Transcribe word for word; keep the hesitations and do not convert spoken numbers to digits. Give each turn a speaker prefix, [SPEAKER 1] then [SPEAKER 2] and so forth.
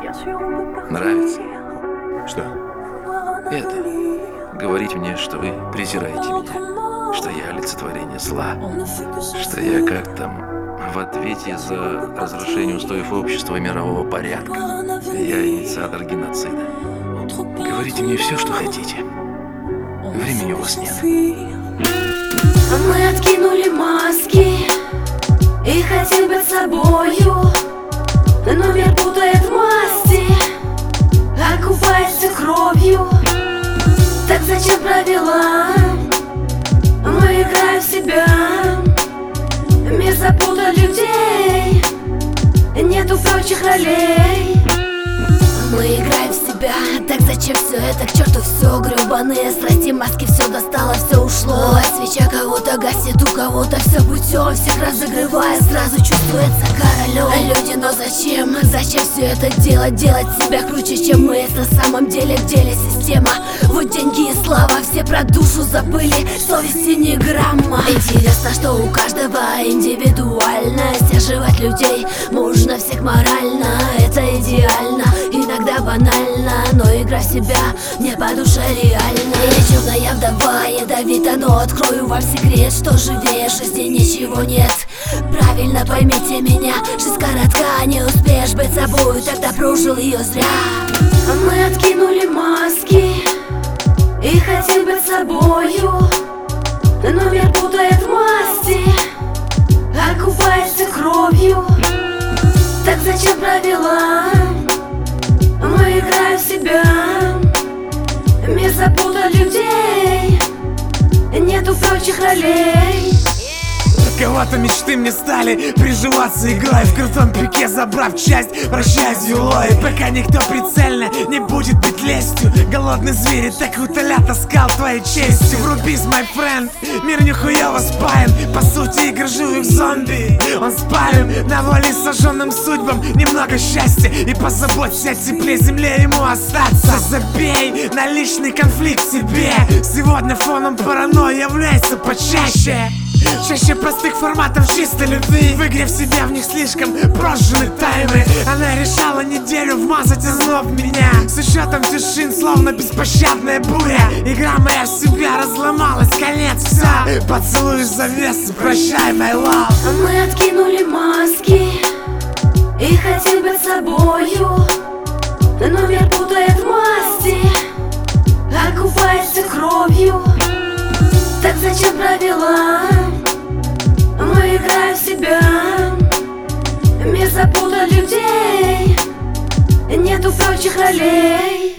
[SPEAKER 1] Нравится?
[SPEAKER 2] Что?
[SPEAKER 1] Это. Говорить мне, что вы презираете меня, что я олицетворение зла, что я как там в ответе за разрушение устоев общества и мирового порядка. Я инициатор геноцида. Говорите мне все, что хотите. Времени у вас нет.
[SPEAKER 3] Мы откинули маски и хотим быть собою, но мир путает масти, окупается кровью. Так зачем правила? Мы играем в себя. Мир запутал людей, нету прочих ролей. Мы играем в себя, так зачем все это? К черту все, гребаные страсти, маски, все достало, все ушло. Свеча кого-то гасит, у кого-то все путем, всех разогревая, сразу чувствуется королем. Люди, но зачем? Зачем все это делать? Делать себя круче, чем мы, это на самом деле в деле система. Вот деньги и слава, все про душу забыли, совести ни грамма. Интересно, что у каждого индивидуальность, оживать людей можно всех морально, это идеально. Иногда банально, но игра в себя не по душе реально. Я черная вдова, ядовита, но открою вам секрет, что живее жизни ничего нет. Правильно поймите меня, жизнь коротка, не успеешь быть собой, тогда прожил ее зря. Мы откинули маски и хотим быть собою, но мир путает масти, окупается кровью. Так зачем правила? Мы играем в себя. Мир запутал людей, нету прочих ролей.
[SPEAKER 2] Кого-то мечты мне стали приживаться игрой, в крутом пике забрав часть, прощаясь с юлой. Пока никто прицельно не будет бить лестью, голодный зверь так утолят таскал твоей честью. Врубись, мой френд, мир нихуево спаян, по сути игр живых зомби. Он спален на воле сожженным судьбам, немного счастья и позаботься о тепле земле ему остаться. Забей на личный конфликт себе, сегодня фоном паранойя является почаще. Чаще простых форматов чистой любви, в игре в себя в них слишком прожжены таймы. Она решала неделю вмазать озноб в меня, с учетом тишин, словно беспощадная буря. Игра моя в себя разломалась, конец, все. Поцелуй завесы, прощай, my love.
[SPEAKER 3] Мы откинули маски и хотим быть собою, но мир путает масти, окупается кровью. Так зачем правила? Мы играем в себя. Мир запутал людей, нету прочих ролей.